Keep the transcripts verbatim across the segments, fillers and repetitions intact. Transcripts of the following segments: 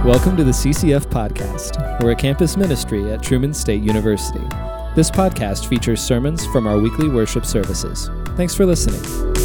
Welcome to the C C F Podcast. We're a campus ministry at Truman State University. This podcast features sermons from our weekly worship services. Thanks for listening.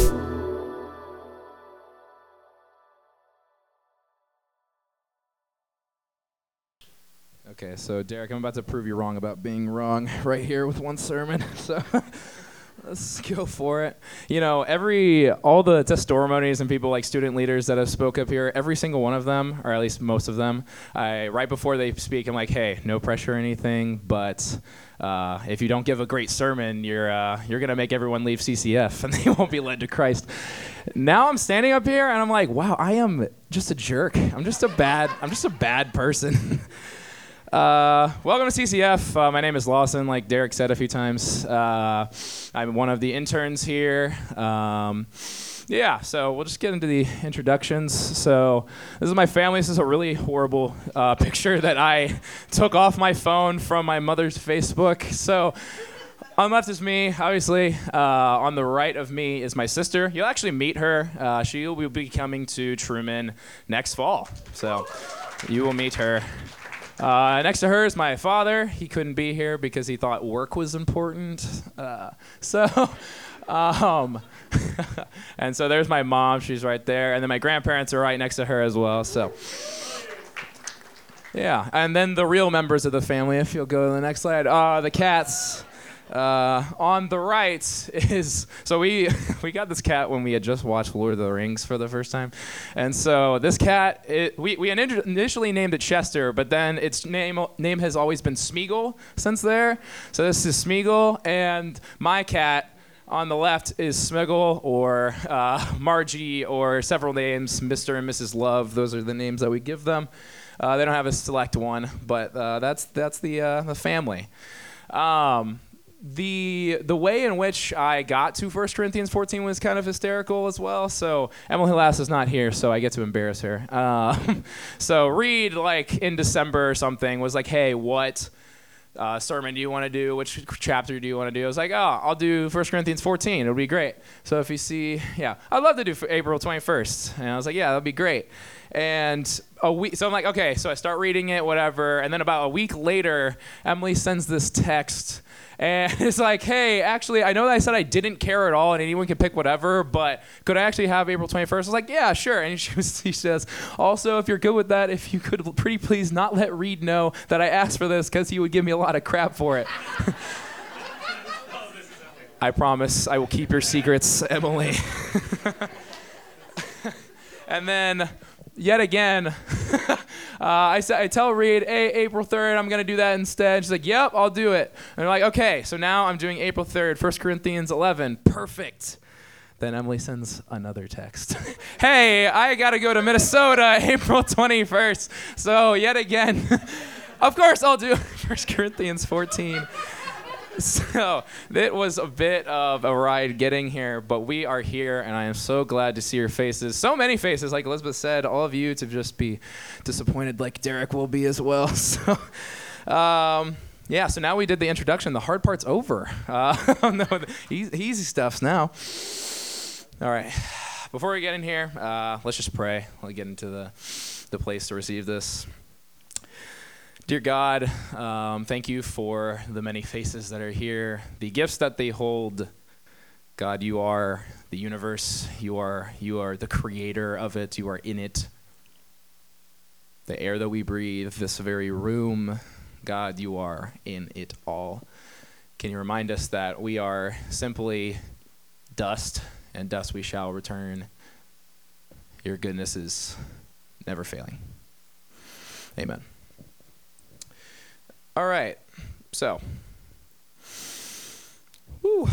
Okay, so Derek, I'm about to prove you wrong about being wrong right here with one sermon. So let's go for it. You know, every all the testimonies and people like student leaders that have spoke up here, every single one of them, or at least most of them, I right before they speak, I'm like, hey, no pressure or anything, but uh, if you don't give a great sermon, you're uh, you're gonna make everyone leave C C F and they won't be led to Christ. Now I'm standing up here and I'm like, wow, I am just a jerk. I'm just a bad. I'm just a bad person. Uh, welcome to C C F. Uh, my name is Lawson, like Derek said a few times. Uh, I'm one of the interns here. Um, yeah, so we'll just get into the introductions. So this is my family. This is a really horrible uh, picture that I took off my phone from my mother's Facebook. So on the left is me, obviously. Uh, on the right of me is my sister. You'll actually meet her. Uh, she will be coming to Truman next fall. So you will meet her. Uh, next to her is my father. He couldn't be here because he thought work was important. Uh, so, um, and so there's my mom. She's right there. And then my grandparents are right next to her as well. So, yeah. And then the real members of the family, if you'll go to the next slide, uh, the cats. Uh, on the right is, so we we got this cat when we had just watched Lord of the Rings for the first time. And so this cat, it, we, we initially named it Chester, but then its name name has always been Smeagol since there. So this is Smeagol, and my cat on the left is Smiggle or uh, Margie or several names, Mister and Missus Love. Those are the names that we give them. Uh, they don't have a select one, but uh, that's that's the uh, the family. Um, The the way in which I got to First Corinthians fourteen was kind of hysterical as well. So Emily Lass is not here, so I get to embarrass her. Um, so Reed, like in December or something, was like, hey, what uh, sermon do you want to do? Which chapter do you want to do? I was like, oh, I'll do First Corinthians fourteen. It'll be great. So if you see, yeah, I'd love to do for April twenty-first. And I was like, yeah, that'll be great. And a week, so I'm like, okay, so I start reading it, whatever. And then about a week later, Emily sends this text. And it's like, hey, actually, I know that I said I didn't care at all and anyone can pick whatever, but could I actually have April twenty-first? I was like, yeah, sure. And she, was, she says, also, if you're good with that, if you could pretty please not let Reed know that I asked for this because he would give me a lot of crap for it. I promise I will keep your secrets, Emily. And then yet again, uh, I, I tell Reed, hey, April third, I'm going to do that instead. She's like, yep, I'll do it. And they're like, okay, so now I'm doing April third, First Corinthians eleven. Perfect. Then Emily sends another text. Hey, I got to go to Minnesota April twenty-first. So yet again, of course I'll do First Corinthians fourteen. So it was a bit of a ride getting here, but we are here, and I am so glad to see your faces. So many faces, like Elizabeth said, all of you to just be disappointed like Derek will be as well. So, um, yeah, so now we did the introduction. The hard part's over. Uh, no, the easy, easy stuff's now. All right. Before we get in here, uh, let's just pray. We'll get into the, the place to receive this. Dear God, um, thank you for the many faces that are here, the gifts that they hold. God, you are the universe. You are you are the creator of it. You are in it. The air that we breathe, this very room, God, you are in it all. Can you remind us that we are simply dust, and dust we shall return. Your goodness is never failing. Amen. All right, so, whew.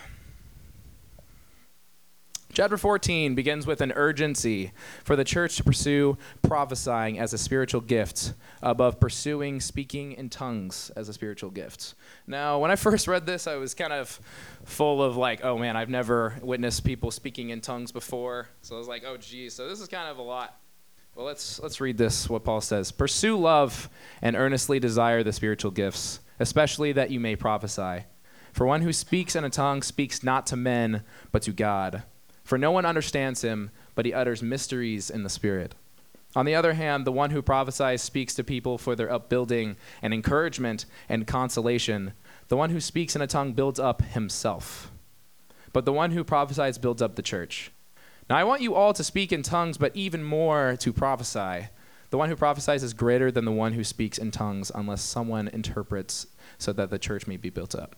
Chapter fourteen begins with an urgency for the church to pursue prophesying as a spiritual gift above pursuing speaking in tongues as a spiritual gift. Now, when I first read this, I was kind of full of like, oh man, I've never witnessed people speaking in tongues before. So I was like, oh geez, so this is kind of a lot. Well, let's let's read this, what Paul says. Pursue love and earnestly desire the spiritual gifts, especially that you may prophesy. For one who speaks in a tongue speaks not to men, but to God. For no one understands him, but he utters mysteries in the Spirit. On the other hand, the one who prophesies speaks to people for their upbuilding and encouragement and consolation. The one who speaks in a tongue builds up himself, but the one who prophesies builds up the church. Now I want you all to speak in tongues, but even more to prophesy. The one who prophesies is greater than the one who speaks in tongues, unless someone interprets, so that the church may be built up.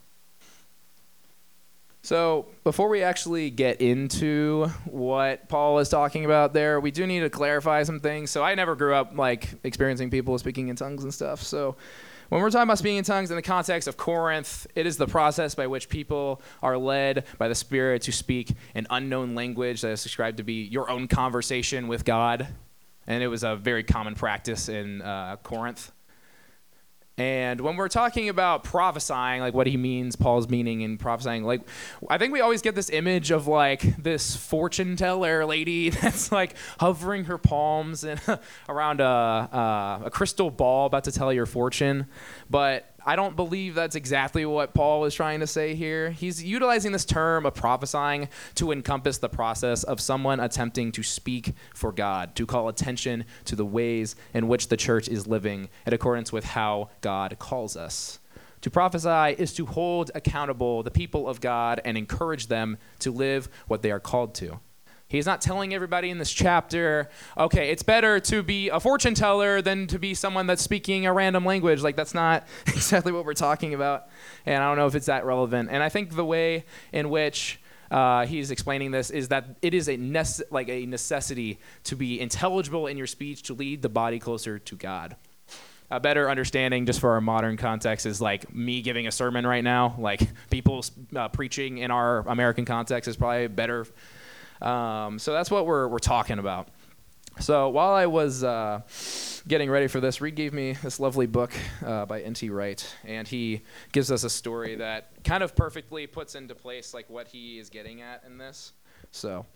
So before we actually get into what Paul is talking about there, we do need to clarify some things. So I never grew up like experiencing people speaking in tongues and stuff. So when we're talking about speaking in tongues in the context of Corinth, it is the process by which people are led by the Spirit to speak an unknown language that is described to be your own conversation with God. And it was a very common practice in uh, Corinth. And when we're talking about prophesying, like what he means, Paul's meaning in prophesying, like I think we always get this image of like this fortune teller lady that's like hovering her palms and around a, a, a crystal ball about to tell your fortune. But I don't believe that's exactly what Paul is trying to say here. He's utilizing this term of prophesying to encompass the process of someone attempting to speak for God, to call attention to the ways in which the church is living in accordance with how God calls us. To prophesy is to hold accountable the people of God and encourage them to live what they are called to. He's not telling everybody in this chapter, okay, it's better to be a fortune teller than to be someone that's speaking a random language. Like, that's not exactly what we're talking about. And I don't know if it's that relevant. And I think the way in which uh, he's explaining this is that it is a nece- like a necessity to be intelligible in your speech to lead the body closer to God. A better understanding, just for our modern context, is like me giving a sermon right now. Like, people uh, preaching in our American context is probably better. Um, so that's what we're we're talking about. So while I was uh, getting ready for this, Reed gave me this lovely book uh, by N T Wright, and he gives us a story that kind of perfectly puts into place like what he is getting at in this. So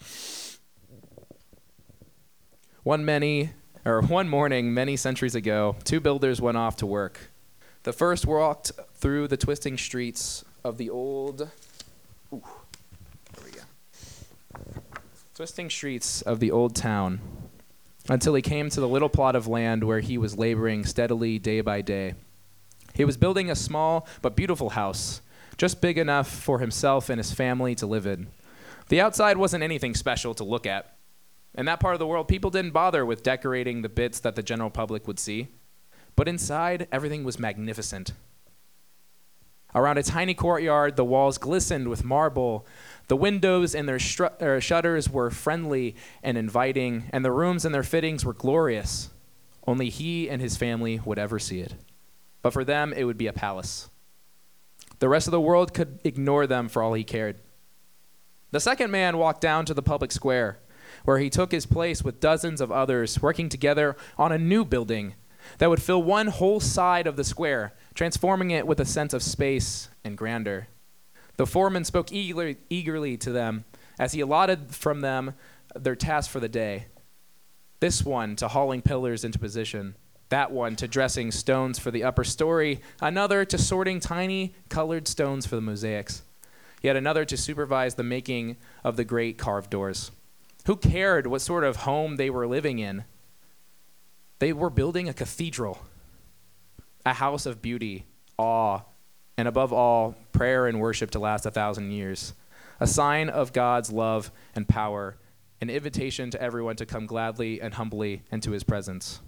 one many or one morning many centuries ago, two builders went off to work. The first walked through the twisting streets of the old. Ooh, there we go. Twisting streets of the old town until he came to the little plot of land where he was laboring steadily day by day. He was building a small but beautiful house, just big enough for himself and his family to live in. The outside wasn't anything special to look at. In that part of the world, people didn't bother with decorating the bits that the general public would see. But inside, everything was magnificent. Around a tiny courtyard, the walls glistened with marble. The windows and their stru- er, shutters were friendly and inviting, and the rooms and their fittings were glorious. Only he and his family would ever see it. But for them, it would be a palace. The rest of the world could ignore them for all he cared. The second man walked down to the public square, where he took his place with dozens of others working together on a new building that would fill one whole side of the square, transforming it with a sense of space and grandeur. The foreman spoke eagerly, eagerly to them as he allotted from them their task for the day. This one to hauling pillars into position, that one to dressing stones for the upper story, another to sorting tiny colored stones for the mosaics, yet another to supervise the making of the great carved doors. Who cared what sort of home they were living in? They were building a cathedral, a house of beauty, awe, and above all, prayer and worship to last a thousand years, a sign of God's love and power, an invitation to everyone to come gladly and humbly into his presence.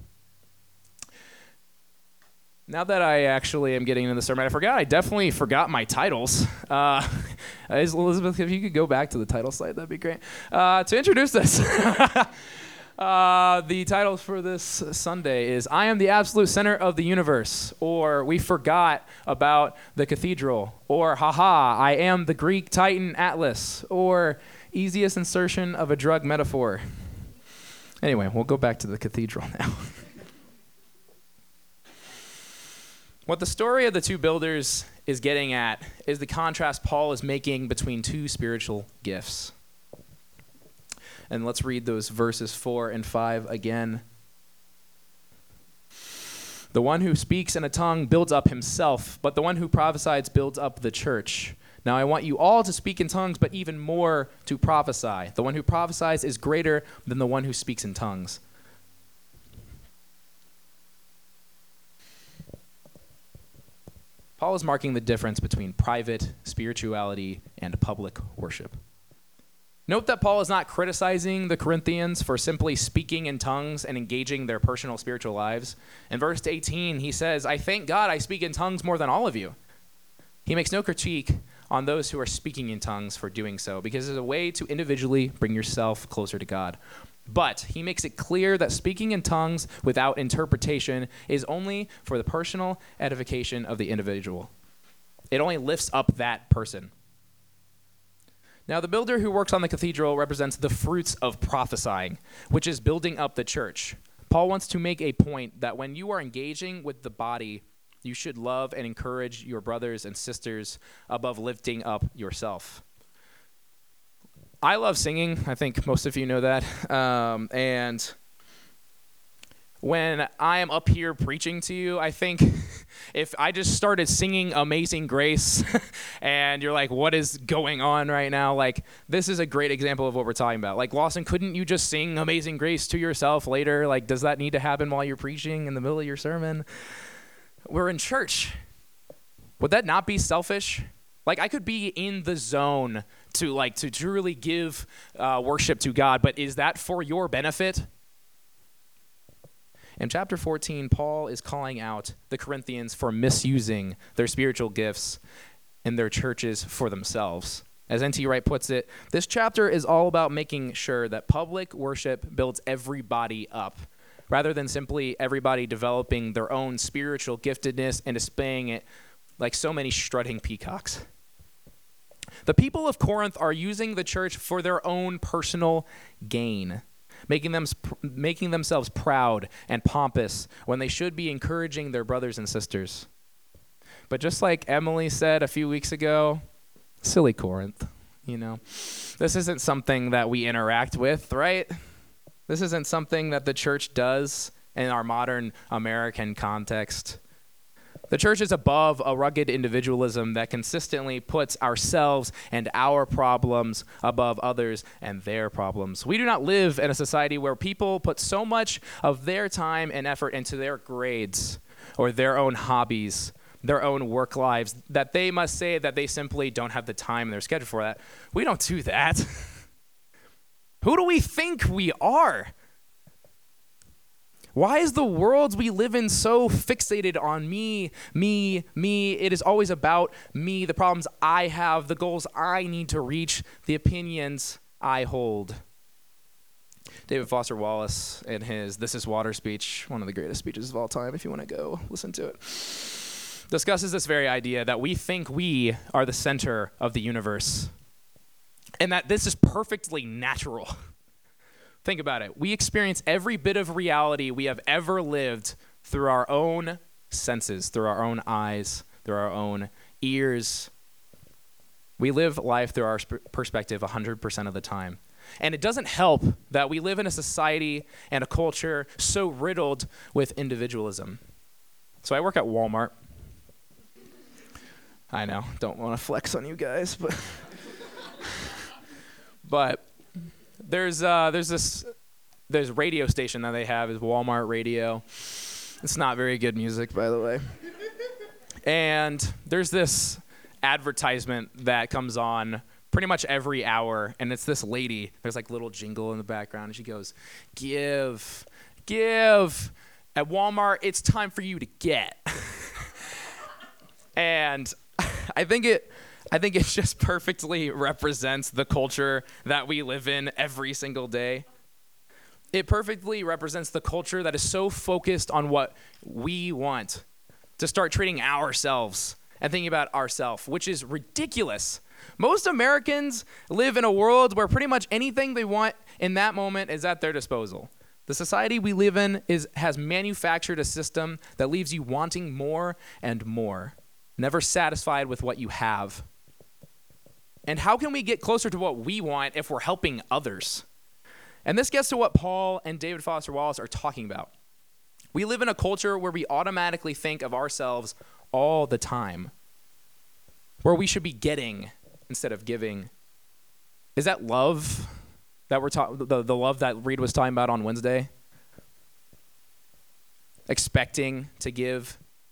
Now that I actually am getting into the sermon, I forgot, I definitely forgot my titles. Uh, Elizabeth, if you could go back to the title slide, that'd be great. Uh, to introduce this, uh, the title for this Sunday is I Am the Absolute Center of the Universe, or We Forgot About the Cathedral, or Haha, I Am the Greek Titan Atlas, or Easiest Insertion of a Drug Metaphor. Anyway, we'll go back to the cathedral now. What the story of the two builders is getting at is the contrast Paul is making between two spiritual gifts. And let's read those verses four and five again. The one who speaks in a tongue builds up himself, but the one who prophesies builds up the church. Now I want you all to speak in tongues, but even more to prophesy. The one who prophesies is greater than the one who speaks in tongues, Paul is marking the difference between private spirituality and public worship. Note that Paul is not criticizing the Corinthians for simply speaking in tongues and engaging their personal spiritual lives. In verse eighteen, he says, I thank God I speak in tongues more than all of you. He makes no critique on those who are speaking in tongues for doing so, because it's a way to individually bring yourself closer to God. But he makes it clear that speaking in tongues without interpretation is only for the personal edification of the individual. It only lifts up that person. Now, the builder who works on the cathedral represents the fruits of prophesying, which is building up the church. Paul wants to make a point that when you are engaging with the body, you should love and encourage your brothers and sisters above lifting up yourself. I love singing. I think most of you know that. Um, and when I am up here preaching to you, I think if I just started singing Amazing Grace and you're like, what is going on right now? Like, this is a great example of what we're talking about. Like, Lawson, couldn't you just sing Amazing Grace to yourself later? Like, does that need to happen while you're preaching in the middle of your sermon? We're in church. Would that not be selfish? Like, I could be in the zone to like to truly give uh, worship to God, but is that for your benefit? In chapter fourteen, Paul is calling out the Corinthians for misusing their spiritual gifts in their churches for themselves. As N T Wright puts it, this chapter is all about making sure that public worship builds everybody up, rather than simply everybody developing their own spiritual giftedness and displaying it like so many strutting peacocks. The people of Corinth are using the church for their own personal gain, making them making themselves proud and pompous when they should be encouraging their brothers and sisters. But just like Emily said a few weeks ago, silly Corinth, you know. This isn't something that we interact with, right? This isn't something that the church does in our modern American context. The church is above a rugged individualism that consistently puts ourselves and our problems above others and their problems. We do not live in a society where people put so much of their time and effort into their grades or their own hobbies, their own work lives, that they must say that they simply don't have the time in their schedule for that. We don't do that. Who do we think we are? Why is the world we live in so fixated on me, me, me? It is always about me, the problems I have, the goals I need to reach, the opinions I hold. David Foster Wallace, in his This Is Water speech, one of the greatest speeches of all time, if you want to go listen to it, discusses this very idea that we think we are the center of the universe and that this is perfectly natural. Think about it. We experience every bit of reality we have ever lived through our own senses, through our own eyes, through our own ears. We live life through our sp- perspective one hundred percent of the time. And it doesn't help that we live in a society and a culture so riddled with individualism. So I work at Walmart. I know, don't want to flex on you guys, but but There's uh, there's this there's a radio station that they have is Walmart Radio. It's not very good music, by the way. And there's this advertisement that comes on pretty much every hour, and it's this lady. There's like little jingle in the background, and she goes, "Give, give. At Walmart, it's time for you to get." And I think it. I think it just perfectly represents the culture that we live in every single day. It perfectly represents the culture that is so focused on what we want, to start treating ourselves and thinking about ourselves, which is ridiculous. Most Americans live in a world where pretty much anything they want in that moment is at their disposal. The society we live in is has manufactured a system that leaves you wanting more and more, never satisfied with what you have. And how can we get closer to what we want if we're helping others? And this gets to what Paul and David Foster Wallace are talking about. We live in a culture where we automatically think of ourselves all the time, where we should be getting instead of giving. Is that love that we're talking, the, the love that Reed was talking about on Wednesday? Expecting to give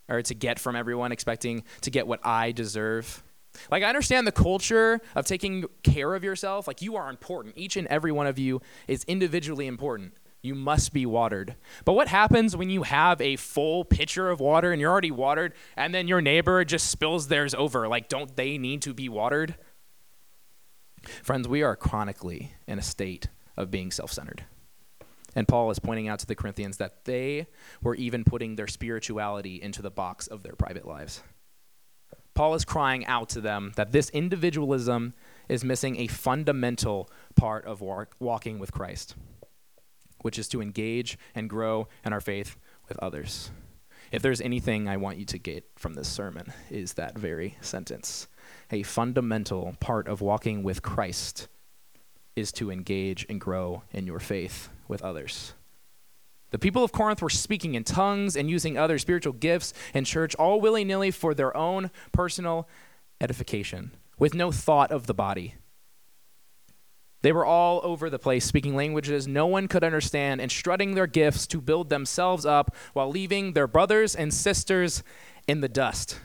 or to get from everyone, expecting to get what I deserve. Like, I understand the culture of taking care of yourself. Like, you are important. Each and every one of you is individually important. You must be watered. But what happens when you have a full pitcher of water and you're already watered, and then your neighbor just spills theirs over? Like, don't they need to be watered? Friends, we are chronically in a state of being self-centered. And Paul is pointing out to the Corinthians that they were even putting their spirituality into the box of their private lives. Paul is crying out to them that this individualism is missing a fundamental part of walk, walking with Christ, which is to engage and grow in our faith with others. If there's anything I want you to get from this sermon, is that very sentence. A fundamental part of walking with Christ is to engage and grow in your faith with others. The people of Corinth were speaking in tongues and using other spiritual gifts in church, all willy-nilly for their own personal edification, with no thought of the body. They were all over the place, speaking languages no one could understand and strutting their gifts to build themselves up while leaving their brothers and sisters in the dust.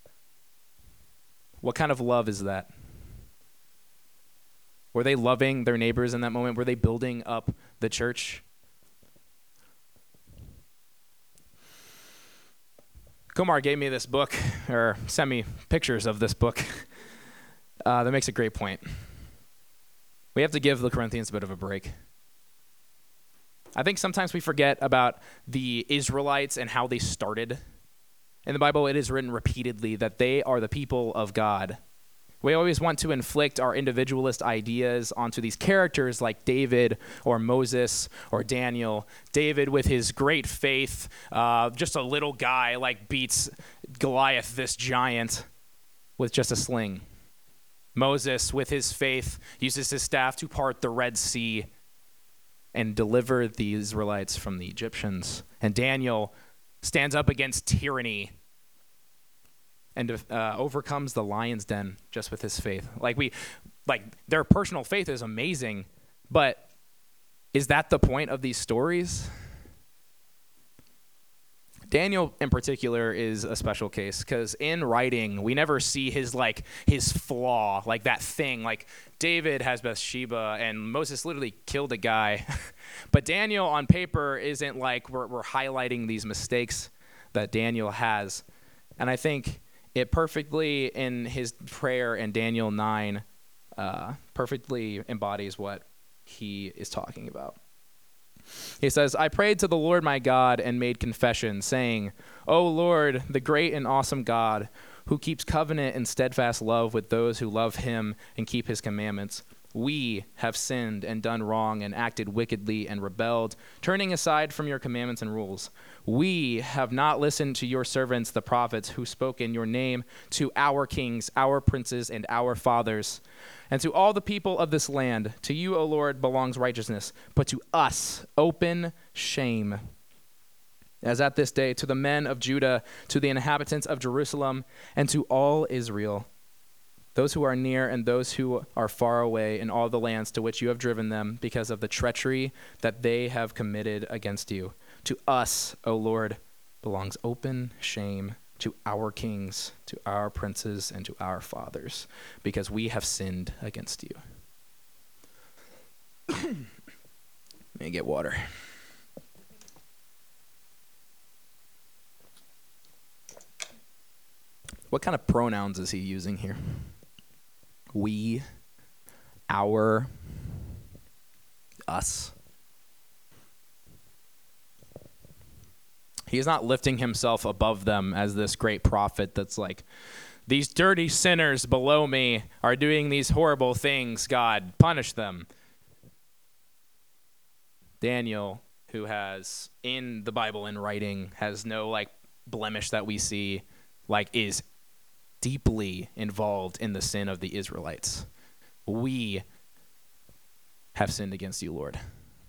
What kind of love is that? Were they loving their neighbors in that moment? Were they building up the church? Kumar gave me this book, or sent me pictures of this book, uh, that makes a great point. We have to give the Corinthians a bit of a break. I think sometimes we forget about the Israelites and how they started. In the Bible, it is written repeatedly that they are the people of God. We always want to inflict our individualist ideas onto these characters like David or Moses or Daniel. David, with his great faith, uh, just a little guy, like beats Goliath, this giant, with just a sling. Moses, with his faith, uses his staff to part the Red Sea and deliver the Israelites from the Egyptians. And Daniel stands up against tyranny and uh, overcomes the lion's den just with his faith. Like we, like their personal faith is amazing, but is that the point of these stories? Daniel in particular is a special case because in writing, we never see his like his flaw, like that thing. Like David has Bathsheba and Moses literally killed a guy. But Daniel on paper isn't like we're, we're highlighting these mistakes that Daniel has. And I think it perfectly, in his prayer in Daniel nine, uh, perfectly embodies what he is talking about. He says, I prayed to the Lord my God and made confession, saying, O Lord, the great and awesome God, who keeps covenant and steadfast love with those who love him and keep his commandments, we have sinned and done wrong and acted wickedly and rebelled, turning aside from your commandments and rules. We have not listened to your servants, the prophets, who spoke in your name to our kings, our princes, and our fathers. And to all the people of this land, to you, O Lord, belongs righteousness, but to us open shame. As at this day, to the men of Judah, to the inhabitants of Jerusalem, and to all Israel, those who are near and those who are far away in all the lands to which you have driven them because of the treachery that they have committed against you. To us, O Lord, belongs open shame, to our kings, to our princes, and to our fathers, because we have sinned against you. Let me get water. What kind of pronouns is he using here? We, our, us. He is not lifting himself above them as this great prophet that's like, these dirty sinners below me are doing these horrible things. God, punish them. Daniel, who has in the Bible in writing, has no like blemish that we see, like is deeply involved in the sin of the Israelites. We have sinned against you, Lord.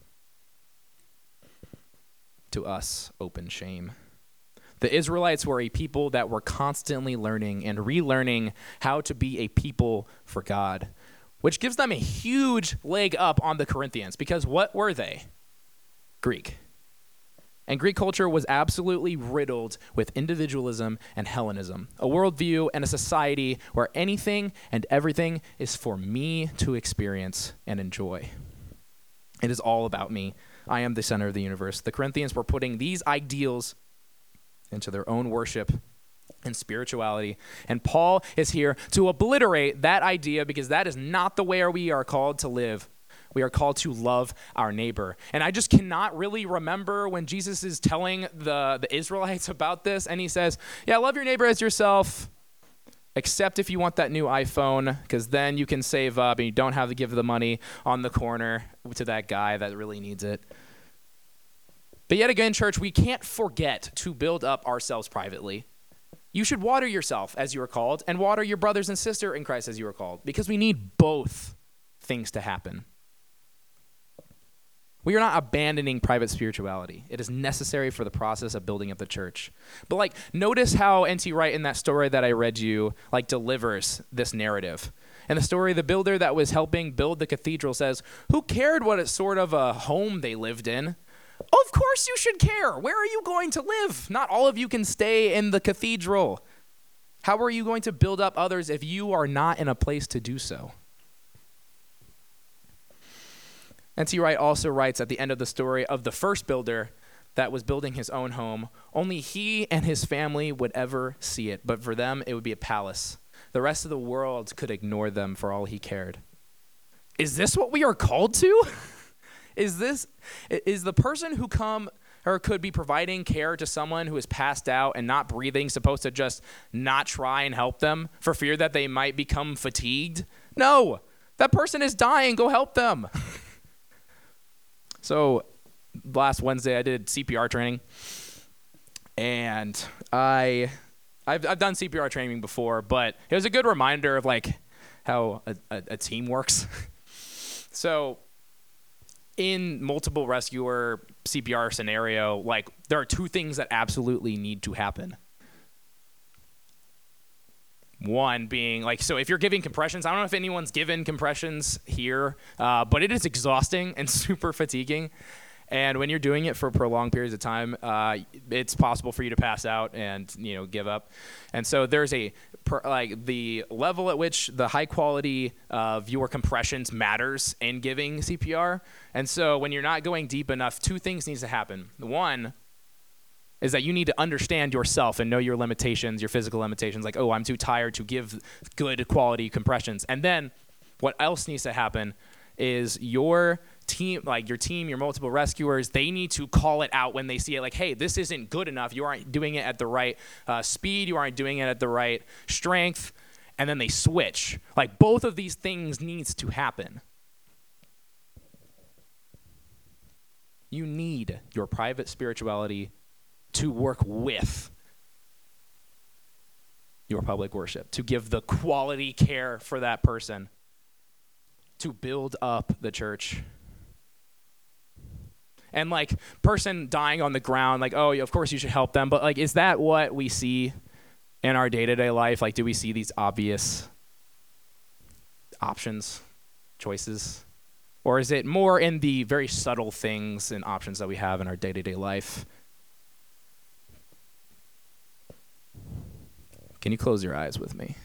To us, open shame. The Israelites were a people that were constantly learning and relearning how to be a people for God, which gives them a huge leg up on the Corinthians, because what were they? Greek. And Greek culture was absolutely riddled with individualism and Hellenism, a worldview and a society where anything and everything is for me to experience and enjoy. It is all about me. I am the center of the universe. The Corinthians were putting these ideals into their own worship and spirituality. And Paul is here to obliterate that idea, because that is not the way we are called to live. We are called to love our neighbor. And I just cannot really remember when Jesus is telling the, the Israelites about this, and he says, yeah, love your neighbor as yourself, except if you want that new iPhone, because then you can save up and you don't have to give the money on the corner to that guy that really needs it. But yet again, church, we can't forget to build up ourselves privately. You should water yourself as you are called, and water your brothers and sister in Christ as you are called, because we need both things to happen. We are not abandoning private spirituality. It is necessary for the process of building up the church. But like, notice how N T Wright in that story that I read you, like, delivers this narrative. In the story, the builder that was helping build the cathedral says, who cared what sort of a home they lived in? Of course you should care. Where are you going to live? Not all of you can stay in the cathedral. How are you going to build up others if you are not in a place to do so? N T Wright also writes at the end of the story of the first builder that was building his own home. Only he and his family would ever see it, but for them, it would be a palace. The rest of the world could ignore them for all he cared. Is this what we are called to? Is this, is the person who come or could be providing care to someone who is passed out and not breathing supposed to just not try and help them for fear that they might become fatigued? No, that person is dying. Go help them. So last Wednesday I did C P R training, and I, I've, I've done C P R training before, but it was a good reminder of like how a, a, a team works. So in multiple rescuer C P R scenario, like, there are two things that absolutely need to happen. One being, like, so if you're giving compressions, I don't know if anyone's given compressions here, uh, but it is exhausting and super fatiguing. And when you're doing it for prolonged periods of time, uh, it's possible for you to pass out and, you know, give up. And so there's a, per, like, the level at which the high quality of your compressions matters in giving C P R. And so when you're not going deep enough, two things needs to happen. One is that you need to understand yourself and know your limitations, your physical limitations, like, oh, I'm too tired to give good quality compressions. And then what else needs to happen is your team, like your team, your multiple rescuers, they need to call it out when they see it, like, hey, this isn't good enough. You aren't doing it at the right uh, speed. You aren't doing it at the right strength. And then they switch. Like, both of these things needs to happen. You need your private spirituality to work with your public worship, to give the quality care for that person, to build up the church. And like, person dying on the ground, like, oh, of course you should help them, but like, is that what we see in our day-to-day life? Like, do we see these obvious options, choices? Or is it more in the very subtle things and options that we have in our day-to-day life? Can you close your eyes with me?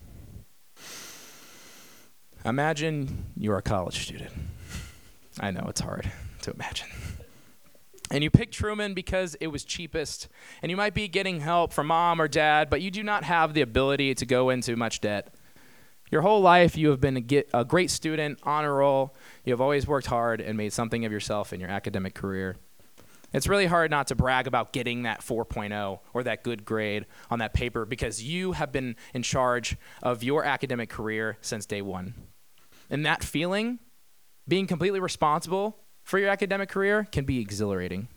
Imagine you're a college student. I know it's hard to imagine. And you picked Truman because it was cheapest, and you might be getting help from mom or dad, but you do not have the ability to go into much debt. Your whole life, you have been a, get, a great student, honor roll. You have always worked hard and made something of yourself in your academic career. It's really hard not to brag about getting that four point oh or that good grade on that paper, because you have been in charge of your academic career since day one. And that feeling, being completely responsible for your academic career, can be exhilarating.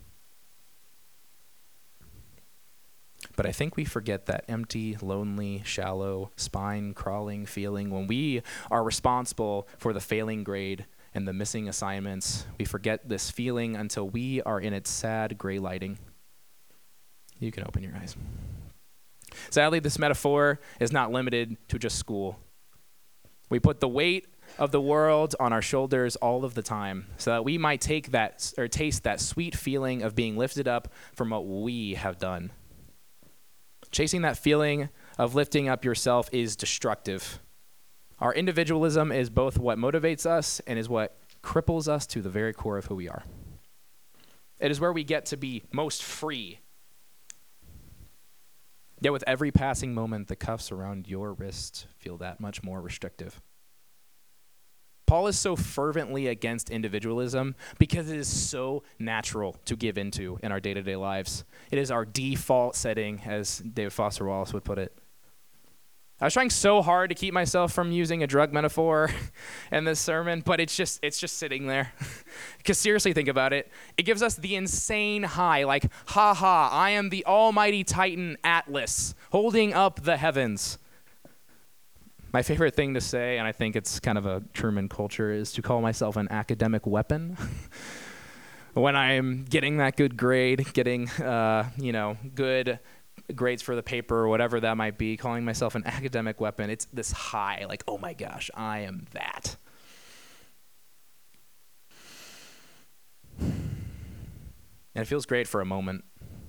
But I think we forget that empty, lonely, shallow, spine-crawling feeling when we are responsible for the failing grade and the missing assignments. We forget this feeling until we are in its sad gray lighting. You can open your eyes. Sadly, this metaphor is not limited to just school. We put the weight of the world on our shoulders all of the time so that we might take that or taste that sweet feeling of being lifted up from what we have done. Chasing that feeling of lifting up yourself is destructive. Our individualism is both what motivates us and is what cripples us to the very core of who we are. It is where we get to be most free. Yet with every passing moment, the cuffs around your wrist feel that much more restrictive. Paul is so fervently against individualism because it is so natural to give into in our day-to-day lives. It is our default setting, as David Foster Wallace would put it. I was trying so hard to keep myself from using a drug metaphor in this sermon, but it's just it's just sitting there. Because seriously, think about it. It gives us the insane high, like, ha ha, I am the almighty Titan Atlas, holding up the heavens. My favorite thing to say, and I think it's kind of a Truman culture, is to call myself an academic weapon. When I'm getting that good grade, getting, uh, you know, good grades for the paper or whatever that might be, calling myself an academic weapon, it's this high, like, oh my gosh, I am that. And it feels great for a moment.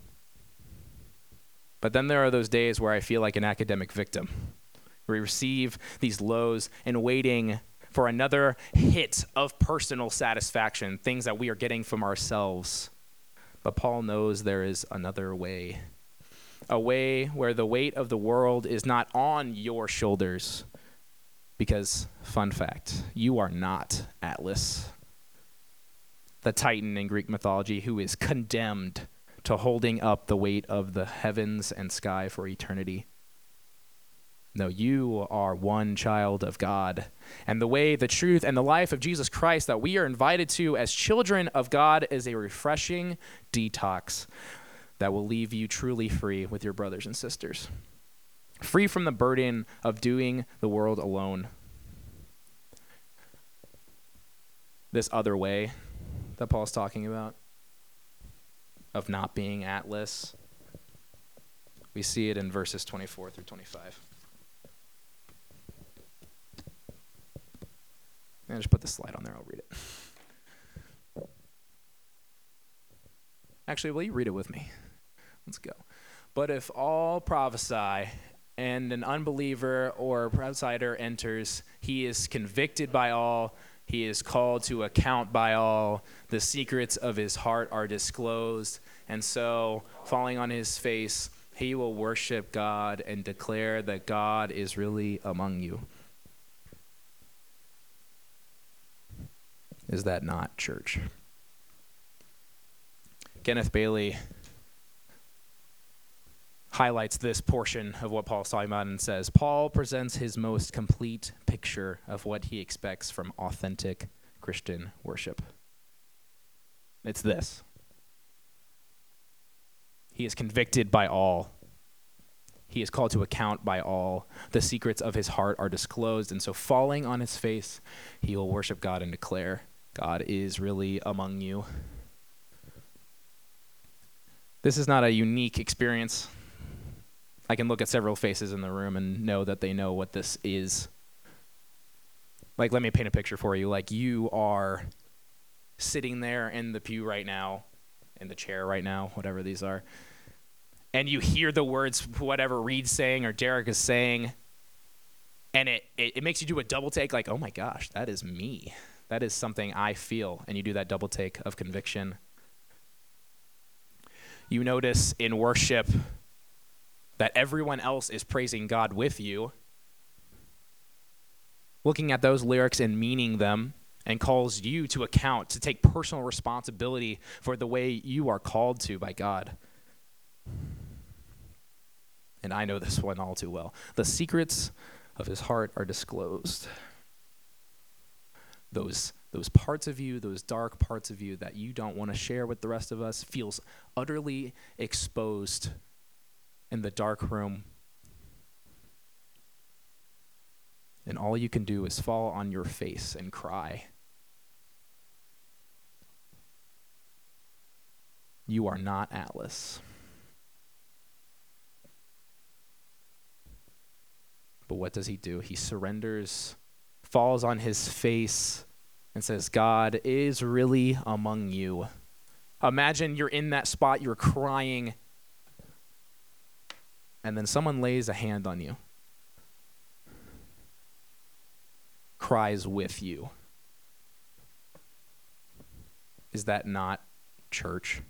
But then there are those days where I feel like an academic victim. We receive these lows and waiting for another hit of personal satisfaction, things that we are getting from ourselves. But Paul knows there is another way. A way where the weight of the world is not on your shoulders. Because, fun fact, you are not Atlas, the Titan in Greek mythology who is condemned to holding up the weight of the heavens and sky for eternity. No, you are one child of God. And the way, the truth, and the life of Jesus Christ that we are invited to as children of God is a refreshing detox that will leave you truly free with your brothers and sisters. Free from the burden of doing the world alone. This other way that Paul's talking about, of not being Atlas, we see it in verses twenty-four through twenty-five. And just put the slide on there, I'll read it. Actually, will you read it with me? Let's go. But if all prophesy and an unbeliever or outsider enters, he is convicted by all, he is called to account by all, the secrets of his heart are disclosed, and so, falling on his face, he will worship God and declare that God is really among you. Is that not church? Kenneth Bailey highlights this portion of what Paul's talking about and says, Paul presents his most complete picture of what he expects from authentic Christian worship. It's this. He is convicted by all. He is called to account by all. The secrets of his heart are disclosed, and so falling on his face, he will worship God and declare, God is really among you. This is not a unique experience. I can look at several faces in the room and know that they know what this is. Like, let me paint a picture for you. Like, you are sitting there in the pew right now, in the chair right now, whatever these are, and you hear the words, whatever Reed's saying or Derek is saying, and it, it, it makes you do a double take, like, oh my gosh, that is me. That is something I feel, and you do that double take of conviction. You notice in worship that everyone else is praising God with you, looking at those lyrics and meaning them, and calls you to account, to take personal responsibility for the way you are called to by God. And I know this one all too well. The secrets of his heart are disclosed. Those, those parts of you, those dark parts of you that you don't want to share with the rest of us, feels utterly exposed in the dark room. And all you can do is fall on your face and cry. You are not Atlas. But what does he do? He surrenders falls on his face and says, God is really among you. Imagine you're in that spot, you're crying, and then someone lays a hand on you, cries with you. Is that not church?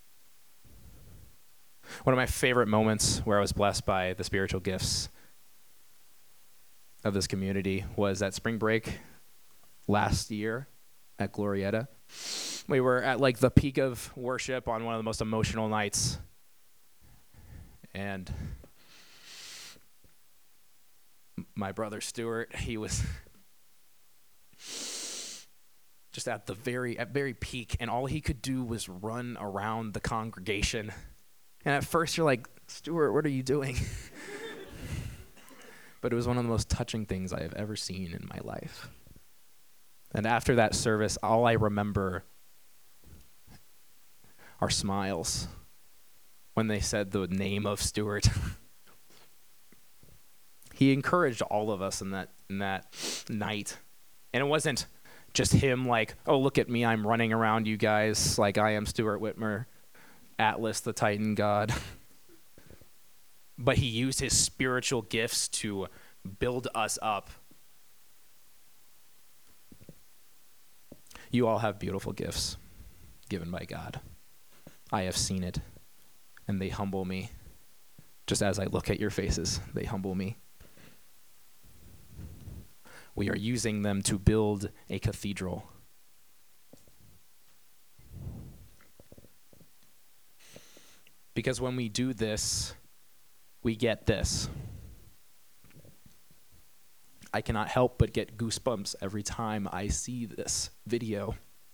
One of my favorite moments where I was blessed by the spiritual gifts of this community was at spring break last year at Glorieta. We were at like the peak of worship on one of the most emotional nights. And my brother Stuart, he was just at the very at very peak, and all he could do was run around the congregation. And at first you're like, Stuart, what are you doing? But it was one of the most touching things I have ever seen in my life. And after that service, all I remember are smiles when they said the name of Stuart. He encouraged all of us in that in that night. And it wasn't just him like, oh, look at me, I'm running around you guys like I am Stuart Whitmer, Atlas, the Titan God. But he used his spiritual gifts to build us up. You all have beautiful gifts given by God. I have seen it, and they humble me. Just as I look at your faces, they humble me. We are using them to build a cathedral. Because when we do this, we get this. I cannot help but get goosebumps every time I see this video.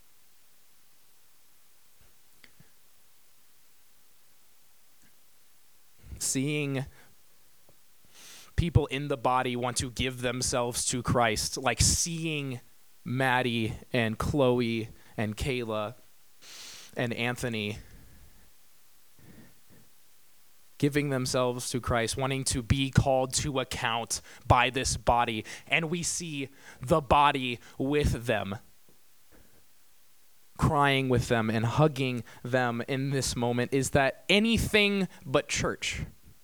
Seeing people in the body want to give themselves to Christ, like seeing Maddie and Chloe and Kayla and Anthony giving themselves to Christ, wanting to be called to account by this body, and we see the body with them, crying with them and hugging them in this moment. Is that anything but church?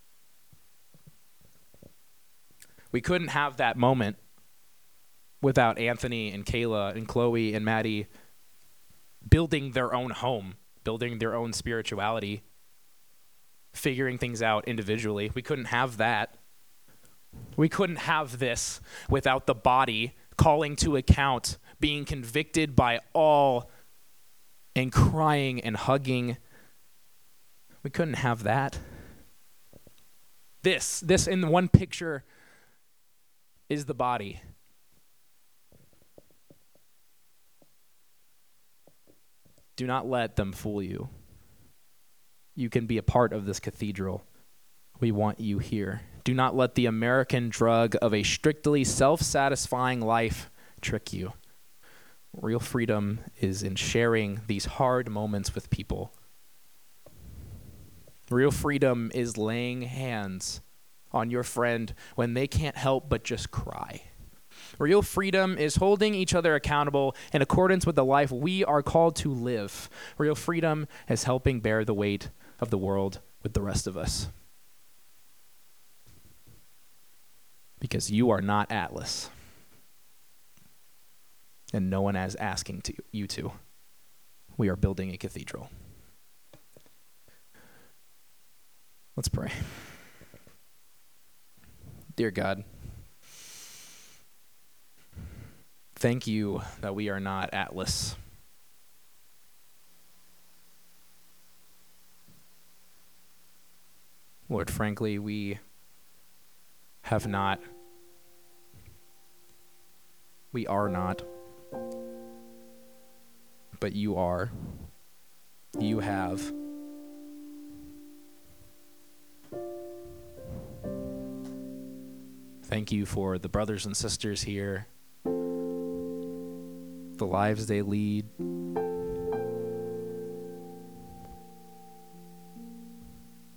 We couldn't have that moment without Anthony and Kayla and Chloe and Maddie building their own home, building their own spirituality, figuring things out individually. We couldn't have that. We couldn't have this without the body calling to account, being convicted by all, and crying and hugging. We couldn't have that. This, this in one picture is the body. Do not let them fool you. You can be a part of this cathedral. We want you here. Do not let the American drug of a strictly self-satisfying life trick you. Real freedom is in sharing these hard moments with people. Real freedom is laying hands on your friend when they can't help but just cry. Real freedom is holding each other accountable in accordance with the life we are called to live. Real freedom is helping bear the weight of the world with the rest of us. Because you are not Atlas. And no one is asking to you to. We are building a cathedral. Let's pray. Dear God, thank you that we are not Atlas. Lord, frankly, we have not, we are not, but you are, you have. Thank you for the brothers and sisters here, the lives they lead.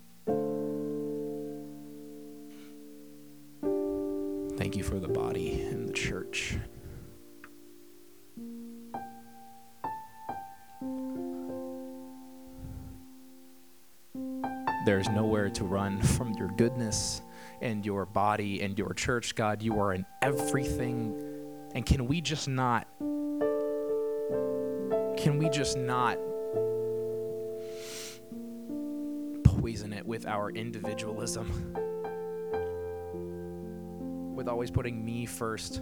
Thank you for the body in the church. There's nowhere to run from your goodness and your body and your church, God. You are in everything. And can we just not, can we just not poison it with our individualism? With always putting me first.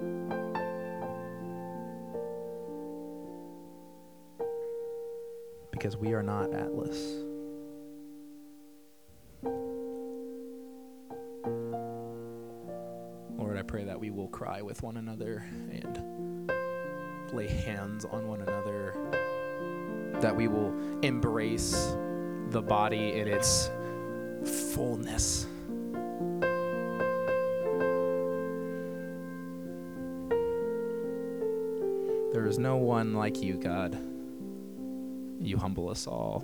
Because we are not Atlas. Lord, I pray that we will cry with one another and lay hands on one another, that we will embrace the body in its fullness. There is no one like you, God. You humble us all.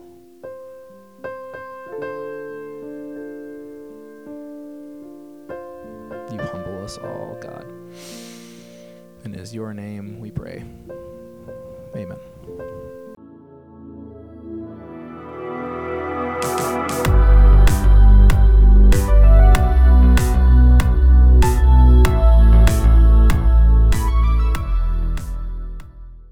You humble us all, God. And it is your name we pray. Amen.